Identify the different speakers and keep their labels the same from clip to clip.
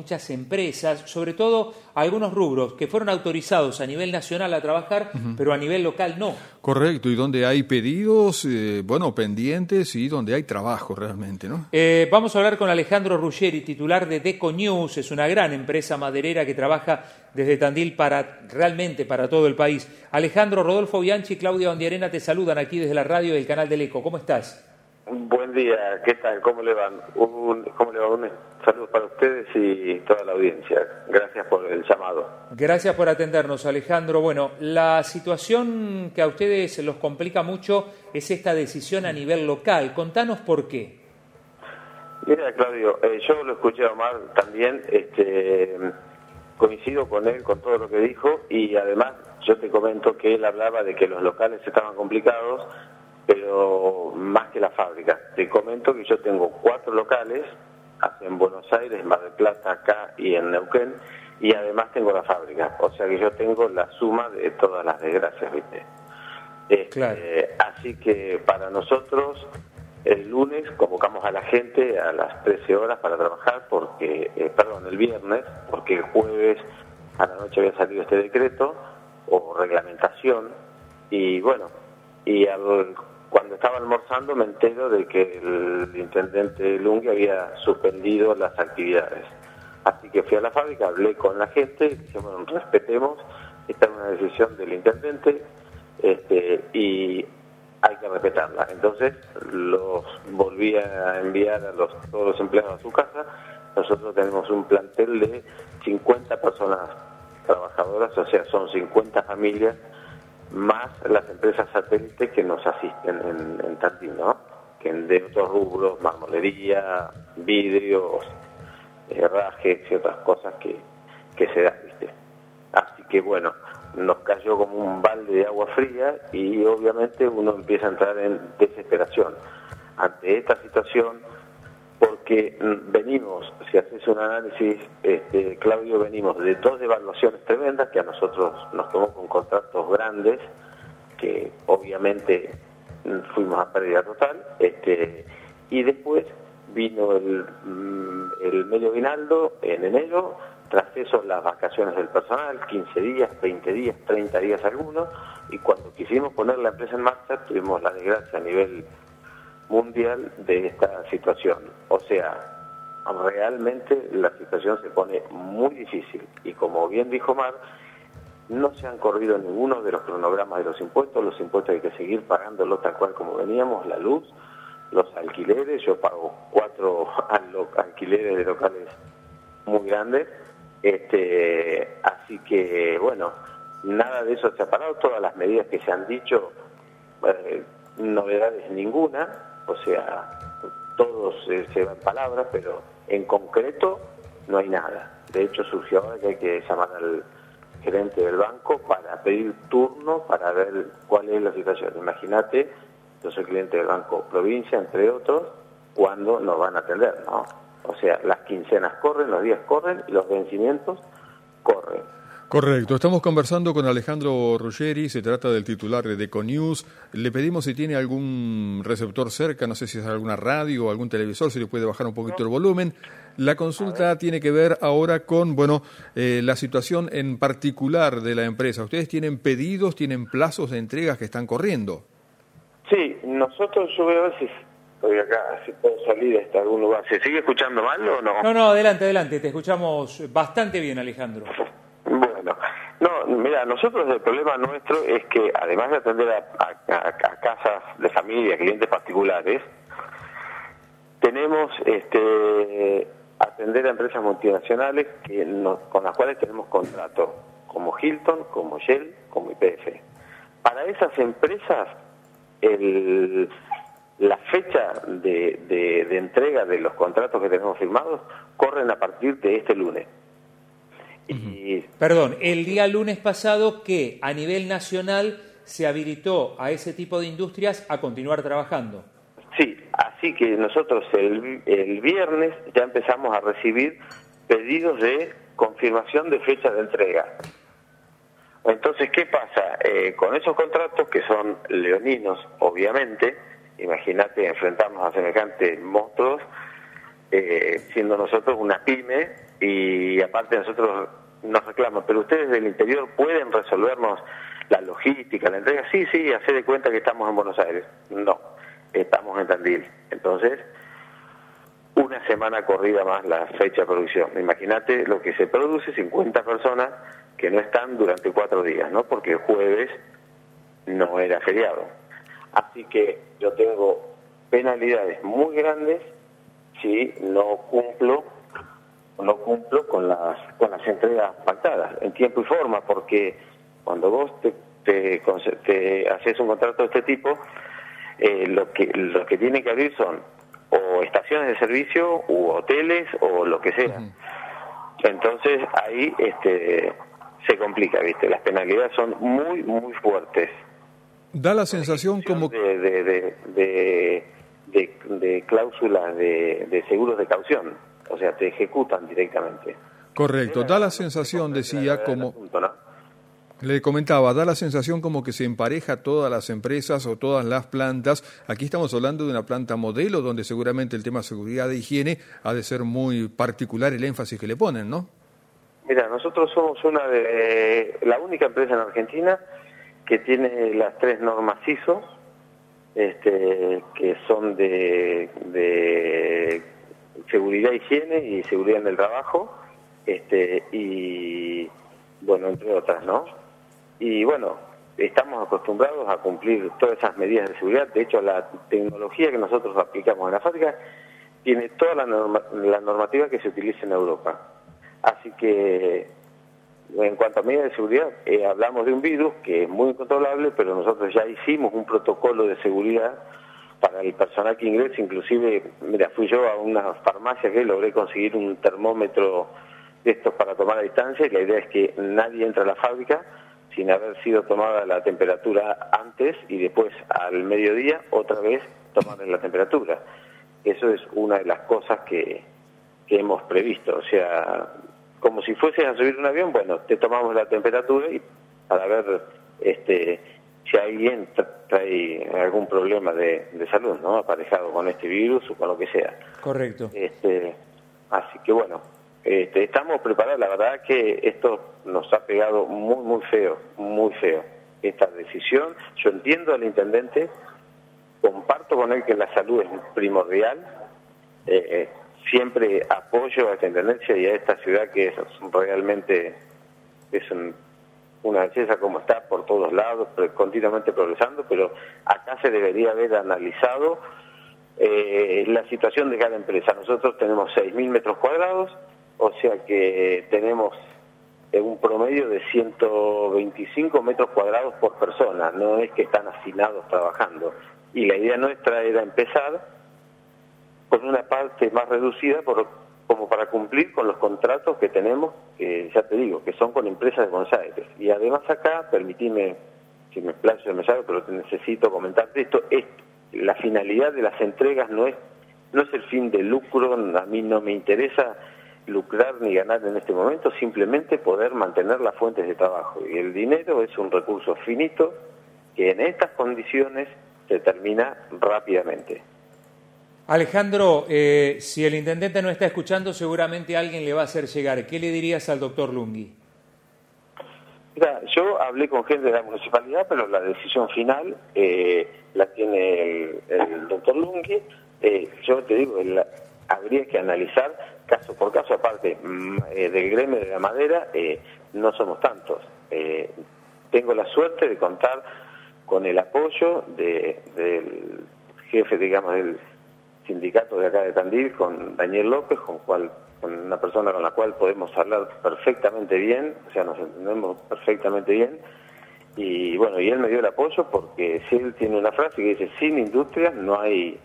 Speaker 1: muchas empresas, sobre todo algunos rubros que fueron autorizados a nivel nacional a trabajar, pero a nivel local no.
Speaker 2: Correcto, y donde hay pedidos, pendientes y donde hay trabajo realmente, ¿no?
Speaker 1: Vamos a hablar con Alejandro Ruggeri, titular de Deco News, es una gran empresa maderera que trabaja desde Tandil realmente para todo el país. Alejandro, Rodolfo Bianchi y Claudia Bandiarena te saludan aquí desde la radio del canal del Eco. ¿Cómo estás?
Speaker 3: Buen día, ¿qué tal? ¿Cómo le van? Un saludo para ustedes y toda la audiencia. Gracias por el llamado.
Speaker 1: Gracias por atendernos, Alejandro. Bueno, la situación que a ustedes los complica mucho es esta decisión a nivel local. Contanos por qué.
Speaker 3: Mira, Claudio, yo lo escuché a Omar también, coincido con él, con todo lo que dijo, y además yo te comento que él hablaba de que los locales estaban complicados, pero más que la fábrica. Te comento que yo tengo 4 locales, en Buenos Aires, Mar del Plata, acá y en Neuquén, y además tengo la fábrica. O sea que yo tengo la suma de todas las desgracias, ¿viste?
Speaker 1: Claro.
Speaker 3: Así que para nosotros, el lunes convocamos a la gente a las 13 horas para trabajar, el viernes, porque el jueves a la noche había salido este decreto o reglamentación, y bueno, cuando estaba almorzando me entero de que el intendente Lunghi había suspendido las actividades. Así que fui a la fábrica, hablé con la gente, dije, bueno, respetemos, esta es una decisión del intendente y hay que respetarla. Entonces los volví a enviar a todos los empleados a su casa. Nosotros tenemos un plantel de 50 personas trabajadoras, o sea, son 50 familias, más las empresas satélites que nos asisten en Tandil, ¿no? Que de otros rubros, marmolería, vidrios, herrajes y otras cosas que se dan, ¿viste? Así que bueno, nos cayó como un balde de agua fría y obviamente uno empieza a entrar en desesperación ante esta situación, porque venimos, si haces un análisis, Claudio, venimos de 2 devaluaciones tremendas que a nosotros nos tomó con contratos grandes, que obviamente fuimos a pérdida total, y después vino el medio aguinaldo en enero, tras eso las vacaciones del personal, 15 días, 20 días, 30 días algunos, y cuando quisimos poner la empresa en marcha tuvimos la desgracia a nivel mundial de esta situación. O sea, realmente la situación se pone muy difícil y como bien dijo Mar, no se han corrido ninguno de los cronogramas de los impuestos hay que seguir pagándolo tal cual como veníamos, la luz, los alquileres, yo pago 4 alquileres de locales muy grandes, así que bueno, nada de eso se ha parado, todas las medidas que se han dicho, novedades ninguna, o sea, todos se van palabras, pero en concreto no hay nada. De hecho, surgió ahora que hay que llamar al gerente del banco para pedir turno para ver cuál es la situación. Imagínate, yo soy cliente del Banco Provincia, entre otros, cuándo nos van a atender, ¿no? O sea, las quincenas corren, los días corren y los vencimientos corren.
Speaker 2: Correcto, estamos conversando con Alejandro Ruggeri, se trata del titular de Deco News. Le pedimos si tiene algún receptor cerca, no sé si es alguna radio o algún televisor, si le puede bajar un poquito el volumen. La consulta tiene que ver ahora con, la situación en particular de la empresa. ¿Ustedes tienen pedidos, tienen plazos de entregas que están corriendo?
Speaker 3: Sí, nosotros, yo voy a ver si estoy acá, si puedo salir hasta algún lugar. ¿Se sigue escuchando mal o no?
Speaker 1: No, adelante, te escuchamos bastante bien, Alejandro.
Speaker 3: Bueno, no, mira, nosotros el problema nuestro es que además de atender a casas de familia, clientes particulares, tenemos atender a empresas multinacionales con las cuales tenemos contrato, como Hilton, como Shell, como YPF. Para esas empresas, la fecha de entrega de los contratos que tenemos firmados corren a partir de este lunes.
Speaker 1: Perdón, el día lunes pasado que a nivel nacional se habilitó a ese tipo de industrias a continuar trabajando.
Speaker 3: Sí, así que nosotros el viernes ya empezamos a recibir pedidos de confirmación de fecha de entrega. Entonces, ¿qué pasa? Con esos contratos que son leoninos, obviamente, imagínate enfrentarnos a semejantes monstruos, siendo nosotros una pyme, y aparte nosotros nos reclaman, pero ustedes del interior pueden resolvernos la logística, la entrega. Sí, hacé de cuenta que estamos en Buenos Aires. No, estamos en Tandil. Entonces, una semana corrida más la fecha de producción. Imagínate lo que se produce, 50 personas que no están durante 4 días, ¿no? Porque el jueves no era feriado. Así que yo tengo penalidades muy grandes si no cumplo con las entregas pactadas en tiempo y forma, porque cuando vos te haces un contrato de este tipo, lo que tiene que abrir son o estaciones de servicio u hoteles o lo que sea. Entonces ahí se complica, ¿viste? Las penalidades son muy, muy fuertes.
Speaker 2: Da la sensación como
Speaker 3: de cláusulas de seguros de caución, o sea, te ejecutan directamente.
Speaker 2: Correcto, da la sensación, decía, como le comentaba, da la sensación como que se empareja todas las empresas o todas las plantas. Aquí estamos hablando de una planta modelo donde seguramente el tema de seguridad e higiene ha de ser muy particular el énfasis que le ponen, ¿no?
Speaker 3: Mira, nosotros somos la única empresa en Argentina que tiene las 3 normas ISO, que son de seguridad, higiene y seguridad en el trabajo, y bueno, entre otras, ¿no? Y bueno, estamos acostumbrados a cumplir todas esas medidas de seguridad. De hecho, la tecnología que nosotros aplicamos en la fábrica tiene toda la normativa que se utiliza en Europa. Así que, en cuanto a medidas de seguridad, hablamos de un virus que es muy incontrolable, pero nosotros ya hicimos un protocolo de seguridad para el personal que ingresa. Inclusive, mira, fui yo a una farmacia que logré conseguir un termómetro de estos para tomar a distancia, y la idea es que nadie entra a la fábrica sin haber sido tomada la temperatura antes, y después al mediodía otra vez tomarle la temperatura. Eso es una de las cosas que hemos previsto. O sea, como si fueses a subir un avión, bueno, te tomamos la temperatura y para ver si alguien trae algún problema de salud, ¿no? Aparejado con este virus o con lo que sea.
Speaker 1: Correcto.
Speaker 3: Así que bueno, estamos preparados. La verdad que esto nos ha pegado muy, muy feo, esta decisión. Yo entiendo al intendente, comparto con él que la salud es primordial, siempre apoyo a esta intendencia y a esta ciudad que es realmente una belleza como está por todos lados, continuamente progresando, pero acá se debería haber analizado la situación de cada empresa. Nosotros tenemos 6.000 metros cuadrados, o sea que tenemos un promedio de 125 metros cuadrados por persona, no es que están hacinados trabajando. Y la idea nuestra era empezar con una parte más reducida como para cumplir con los contratos que tenemos, que ya te digo, que son con empresas de Buenos Aires. Y además acá, permitime, si me explayo, me sabe, pero te necesito comentarte esto, la finalidad de las entregas no es el fin de lucro. A mí no me interesa lucrar ni ganar en este momento, simplemente poder mantener las fuentes de trabajo. Y el dinero es un recurso finito que en estas condiciones se termina rápidamente.
Speaker 1: Alejandro, si el intendente no está escuchando, seguramente alguien le va a hacer llegar. ¿Qué le dirías al doctor Lunghi?
Speaker 3: Mira, yo hablé con gente de la municipalidad, pero la decisión final la tiene el doctor Lunghi. Yo te digo, habría que analizar caso por caso. Aparte del gremio de la madera, no somos tantos. Tengo la suerte de contar con el apoyo del jefe, digamos, del sindicato de acá de Tandil, con Daniel López, con una persona con la cual podemos hablar perfectamente bien, o sea, nos entendemos perfectamente bien. Y bueno, y él me dio el apoyo porque si él tiene una frase que dice: sin industria no hay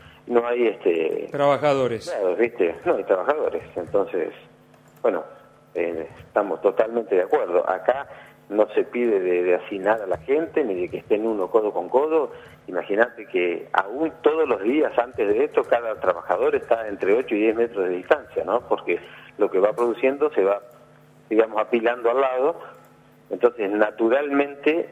Speaker 1: trabajadores.
Speaker 3: Claro, ¿viste? No hay trabajadores. Entonces, bueno, estamos totalmente de acuerdo. Acá no se pide de hacinar a la gente, ni de que estén uno codo con codo. Imagínate que aún todos los días antes de esto, cada trabajador está entre 8 y 10 metros de distancia, ¿no? Porque lo que va produciendo se va, digamos, apilando al lado. Entonces, naturalmente,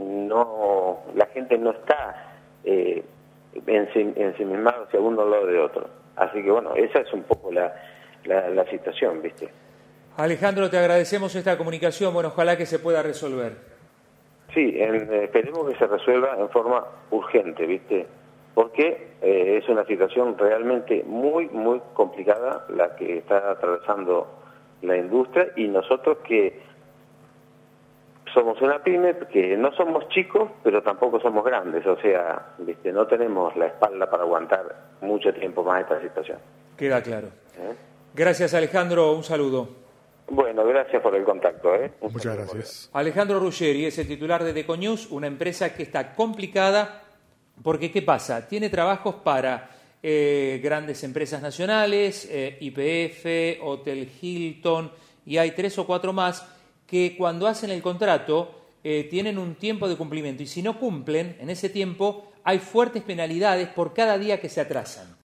Speaker 3: la gente no está ensimismada hacia uno al lado de otro. Así que, bueno, esa es un poco la la situación, ¿viste?
Speaker 1: Alejandro, te agradecemos esta comunicación. Bueno, ojalá que se pueda resolver.
Speaker 3: Sí, esperemos que se resuelva en forma urgente, ¿viste? Porque es una situación realmente muy, muy complicada la que está atravesando la industria, y nosotros que somos una pyme, que no somos chicos, pero tampoco somos grandes, o sea, ¿viste? No tenemos la espalda para aguantar mucho tiempo más esta situación.
Speaker 1: Queda claro. Gracias, Alejandro, un saludo.
Speaker 3: Bueno, gracias por el contacto.
Speaker 2: Muchas gracias.
Speaker 1: Alejandro Ruggeri es el titular de Deconews, una empresa que está complicada porque, ¿qué pasa? Tiene trabajos para grandes empresas nacionales, YPF, Hotel Hilton, y hay 3 o 4 más que cuando hacen el contrato tienen un tiempo de cumplimiento, y si no cumplen en ese tiempo hay fuertes penalidades por cada día que se atrasan.